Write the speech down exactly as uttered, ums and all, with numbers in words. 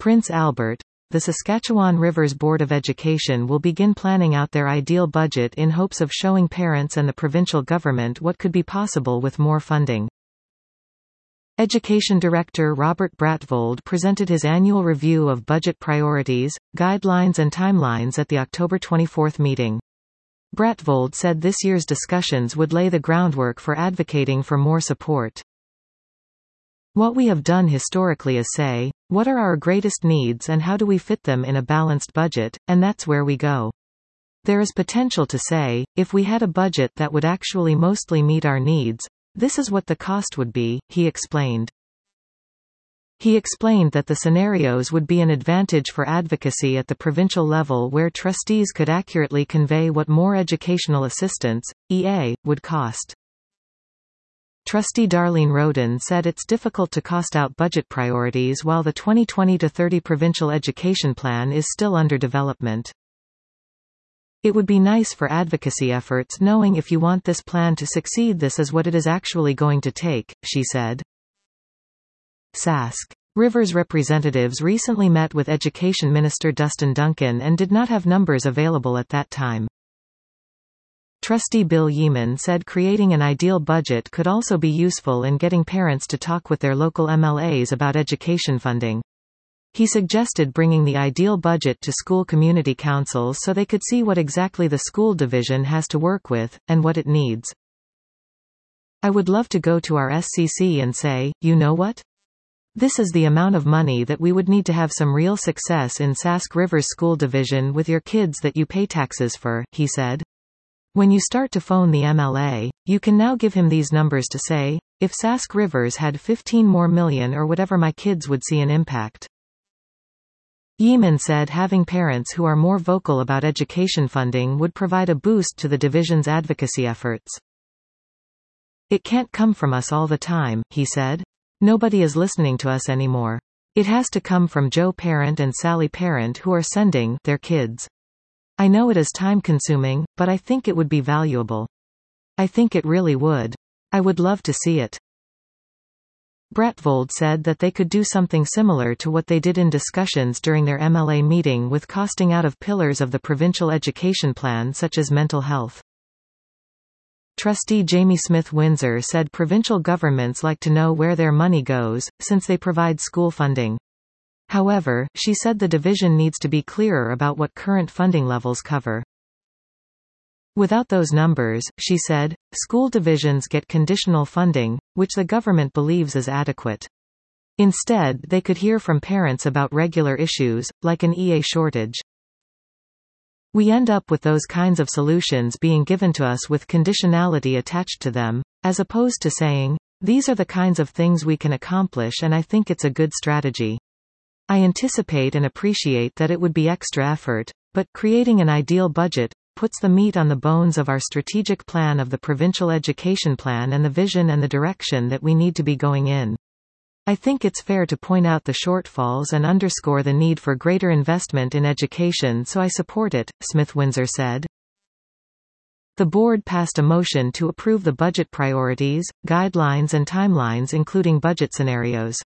Prince Albert, the Saskatchewan Rivers Board of Education will begin planning out their ideal budget in hopes of showing parents and the provincial government what could be possible with more funding. Education Director Robert Bratvold presented his annual review of budget priorities, guidelines and timelines at the October twenty-fourth meeting. Bratvold said this year's discussions would lay the groundwork for advocating for more support. What we have done historically is say, what are our greatest needs and how do we fit them in a balanced budget, and that's where we go. There is potential to say, if we had a budget that would actually mostly meet our needs, this is what the cost would be, he explained. He explained that the scenarios would be an advantage for advocacy at the provincial level where trustees could accurately convey what more educational assistance, E A, would cost. Trustee Darlene Roden said it's difficult to cost out budget priorities while the twenty twenty to thirty provincial education plan is still under development. It would be nice for advocacy efforts knowing if you want this plan to succeed this is what it is actually going to take, she said. Sask Rivers representatives recently met with Education Minister Dustin Duncan and did not have numbers available at that time. Trustee Bill Yeaman said creating an ideal budget could also be useful in getting parents to talk with their local M L As about education funding. He suggested bringing the ideal budget to school community councils so they could see what exactly the school division has to work with, and what it needs. I would love to go to our S C C and say, you know what? This is the amount of money that we would need to have some real success in Sask Rivers School Division with your kids that you pay taxes for, he said. When you start to phone the M L A, you can now give him these numbers to say, if Sask Rivers had fifteen more million or whatever my kids would see an impact. Yeaman said having parents who are more vocal about education funding would provide a boost to the division's advocacy efforts. It can't come from us all the time, he said. Nobody is listening to us anymore. It has to come from Joe Parent and Sally Parent who are sending their kids. I know it is time-consuming, but I think it would be valuable. I think it really would. I would love to see it. Bratvold said that they could do something similar to what they did in discussions during their M L A meeting with costing out of pillars of the provincial education plan such as mental health. Trustee Jamie Smith Windsor said provincial governments like to know where their money goes, since they provide school funding. However, she said the division needs to be clearer about what current funding levels cover. Without those numbers, she said, school divisions get conditional funding, which the government believes is adequate. Instead, they could hear from parents about regular issues, like an E A shortage. We end up with those kinds of solutions being given to us with conditionality attached to them, as opposed to saying, these are the kinds of things we can accomplish and I think it's a good strategy. I anticipate and appreciate that it would be extra effort, but creating an ideal budget puts the meat on the bones of our strategic plan of the provincial education plan and the vision and the direction that we need to be going in. I think it's fair to point out the shortfalls and underscore the need for greater investment in education, so I support it, Smith Windsor said. The board passed a motion to approve the budget priorities, guidelines and timelines including budget scenarios.